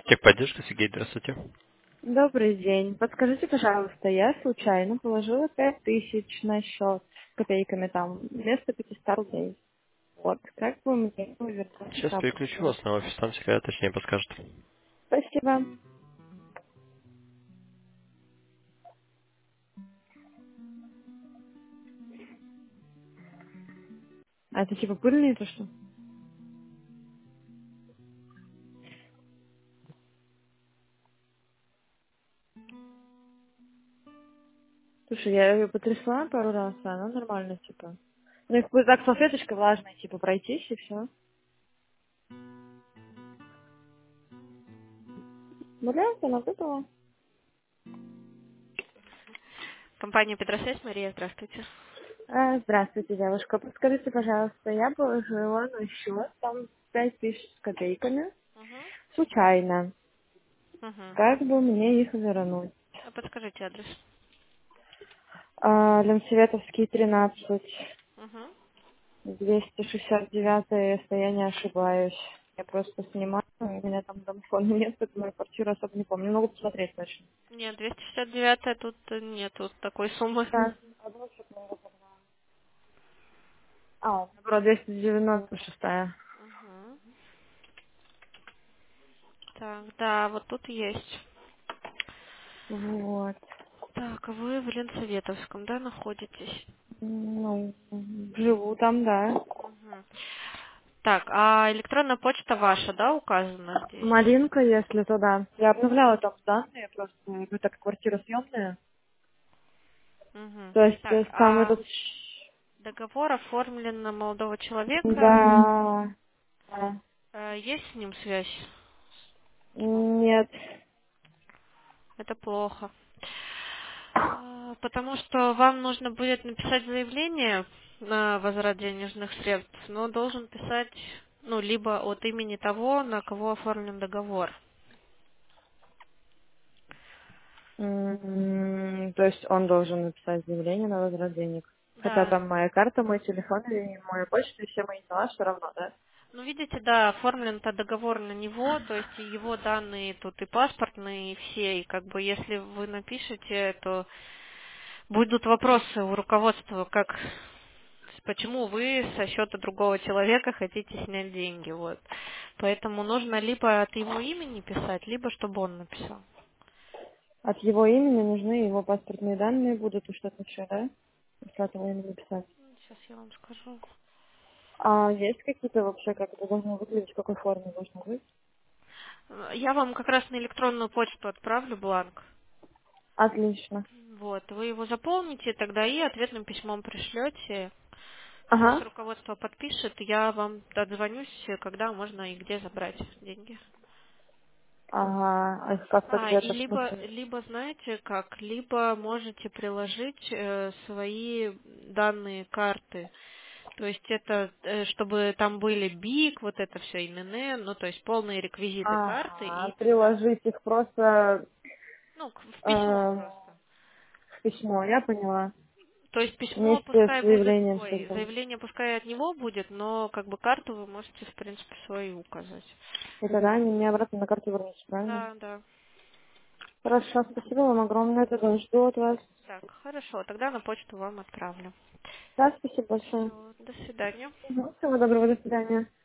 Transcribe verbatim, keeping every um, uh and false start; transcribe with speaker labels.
Speaker 1: Техподдержка, Сергей, здравствуйте.
Speaker 2: Добрый день. Подскажите, пожалуйста, я случайно положила пять тысяч на счет с копейками там вместо пятисот рублей. Вот, как бы мне его вернуть
Speaker 1: Сейчас переключу
Speaker 2: обратно?
Speaker 1: вас на офис, там секретарь точнее подскажет.
Speaker 2: Спасибо. А это типа пыльные то что? Слушай, я ее потрясла пару раз, а она нормально, типа. Ну, их будет так салфеточка влажная, типа, пройтись и все. Валяется, она выпала.
Speaker 3: Компания Петросвязь, Мария, здравствуйте.
Speaker 2: А, здравствуйте, девушка. Подскажите, пожалуйста, я положила на счет там пять тысяч с копейками.
Speaker 3: Угу.
Speaker 2: Случайно.
Speaker 3: Угу.
Speaker 2: Как бы мне их вернуть?
Speaker 3: А подскажите адрес.
Speaker 2: А, Ленсоветовский, тринадцать,
Speaker 3: Угу.
Speaker 2: двести шестьдесят девять, если я не ошибаюсь. Я просто снимаю, у меня там домофона нет, поэтому мою квартиру особо не помню. Не могу посмотреть точно.
Speaker 3: Нет, двести шестьдесят девять тут э, нету такой суммы.
Speaker 2: Так, одну секунду. А, наоборот, двести девяносто шесть.
Speaker 3: Угу. Так, да, вот тут есть.
Speaker 2: Вот.
Speaker 3: Так, вы в Ленсоветовском, да, находитесь?
Speaker 2: Ну, живу там, да.
Speaker 3: Угу. Так, а электронная почта ваша, да, указана здесь?
Speaker 2: Малинка, если то да. Я обновляла там данные, просто, ну, так как квартира съемная.
Speaker 3: Угу.
Speaker 2: То есть
Speaker 3: Так,
Speaker 2: э, сам
Speaker 3: а
Speaker 2: этот...
Speaker 3: договор оформлен на молодого человека.
Speaker 2: Да. Да.
Speaker 3: Э, Есть с ним связь?
Speaker 2: Нет.
Speaker 3: Это плохо. А, Потому что вам нужно будет написать заявление на возврат денежных средств, но должен писать, ну, либо от имени того, на кого оформлен договор.
Speaker 2: М, То есть он должен написать заявление на возврат денег. Хотя
Speaker 3: Да.
Speaker 2: там моя карта, мой телефон и моя почта, и все мои дела все равно, да?
Speaker 3: Ну, видите, да, оформлен-то договор на него, то есть и его данные тут и паспортные, и все, и как бы если вы напишете, то будут вопросы у руководства, как почему вы со счета другого человека хотите снять деньги, вот. Поэтому нужно либо от его имени писать, либо чтобы он написал.
Speaker 2: От его имени нужны его паспортные данные будут и что-то еще, да? Если от его имени писать.
Speaker 3: Сейчас я вам скажу.
Speaker 2: А есть какие-то вообще, как это должно выглядеть, в какой форме должно быть?
Speaker 3: Я вам как раз на электронную почту отправлю бланк.
Speaker 2: Отлично.
Speaker 3: Вот, вы его заполните, тогда и ответным письмом пришлете. Сейчас
Speaker 2: Ага.
Speaker 3: руководство подпишет, я вам дозвонюсь, когда можно и где забрать деньги.
Speaker 2: Ага. А их как-то
Speaker 3: А, и
Speaker 2: где-то в
Speaker 3: либо,
Speaker 2: смысле?
Speaker 3: либо знаете как, либо можете приложить э, свои данные карты. То есть это, э, чтобы там были БИК, вот это все, ИНН, ну то есть полные реквизиты карты,
Speaker 2: Ага.
Speaker 3: и тогда,
Speaker 2: Приложить их просто
Speaker 3: ну, к- в
Speaker 2: э,
Speaker 3: письмо
Speaker 2: в
Speaker 3: просто.
Speaker 2: письмо, я поняла.
Speaker 3: То есть письмо
Speaker 2: Вместе с
Speaker 3: пускай будет,
Speaker 2: заявлением
Speaker 3: ой,
Speaker 2: создам.
Speaker 3: заявление пускай от него будет, но как бы карту вы можете, в принципе, свою указать.
Speaker 2: И тогда они мне обратно на карту вернутся, правильно?
Speaker 3: Да, да.
Speaker 2: Хорошо, спасибо вам огромное, тогда жду от вас.
Speaker 3: Так, хорошо, тогда на почту вам отправлю.
Speaker 2: Да, спасибо большое.
Speaker 3: Все, до свидания.
Speaker 2: Мгм. Всего доброго, до свидания.